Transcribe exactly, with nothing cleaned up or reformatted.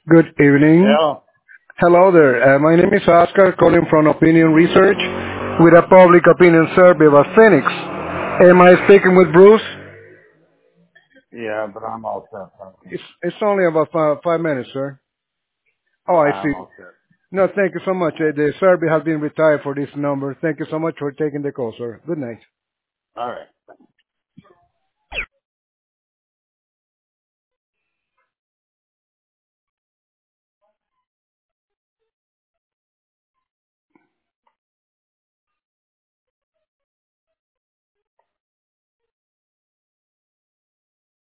Good evening. Yeah. Hello there. Uh, my name is Oscar, calling from Opinion Research with a public opinion survey about Phoenix. Am I speaking with Bruce? Yeah, but I'm all set. Thank you. It's, it's only about five, five minutes, sir. Oh, I I'm see. all set. No, thank you so much. Uh, the survey has been retired for this number. Thank you so much for taking the call, sir. Good night. All right.